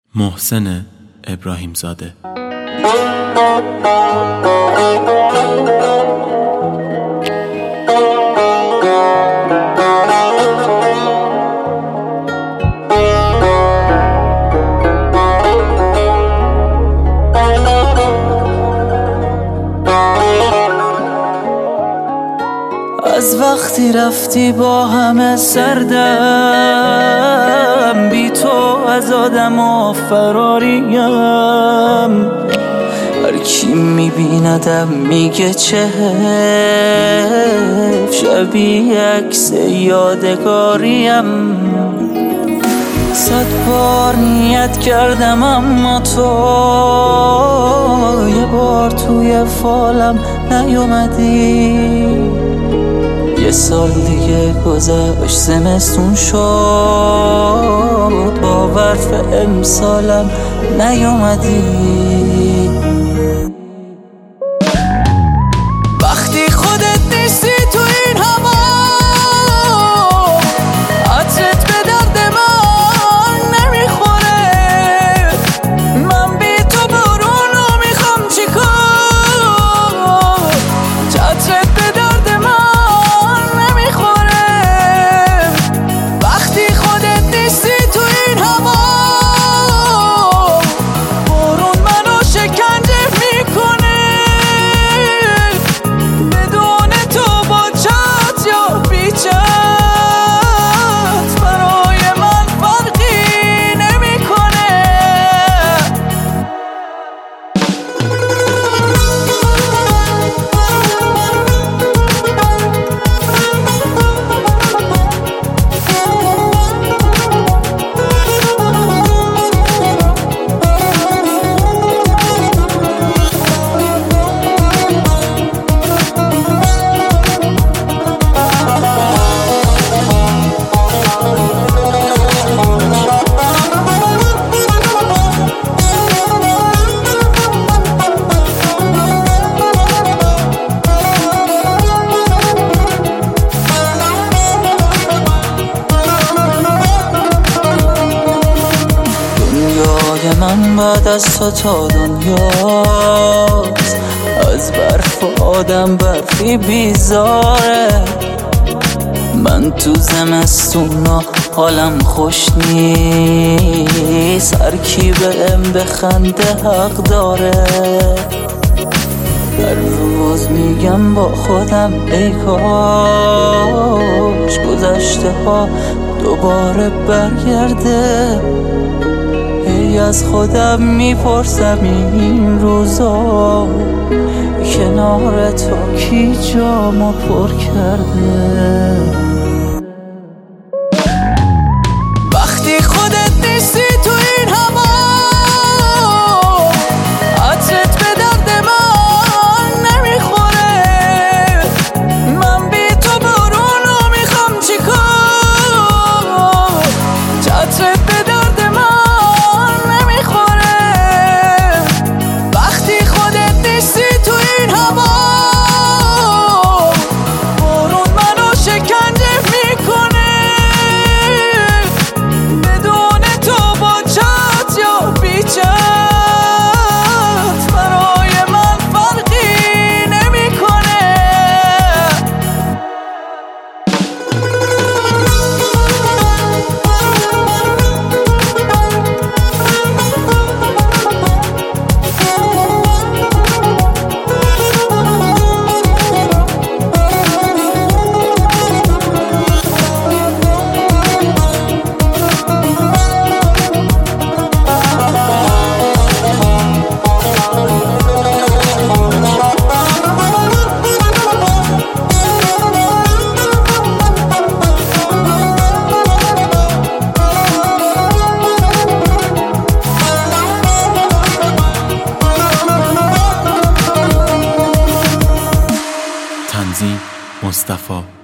محسن ابراهیم زاده. از وقتی رفتی با همه سردم، بی تو از آدم فراریم. هر کی میبیندم میگه چه حیف، شبیه عکس یادگاریم. 100 بار نیت کردم اما تو یه بار توی فالم نیومدی. 1 سال دیگه گذشت، زمستون شد، باور به امسالم نیومدی. وقتی خودت نیستی تو این هوا، عطرت به درد من نمیخوره. من بی تو بارونو میخوام چیکار، عطرت به درد من من بعد از تو تا دنیاست. از برف و آدم برفی بیزاره. من تو زمستونا حالم خوش نیست. هر کی بهم بخنده حق داره. هر روز میگم با خودم ای کاش گذشته ها دوباره برگرده. از خودم میپرسم این روزا کنار تو کی جامو پر کرده. وقتی خودت نیستی تو این هوا، عطرت به درد من نمیخوره. من بی تو بارونو میخوام چیکار، عطرت به درد من مصطفی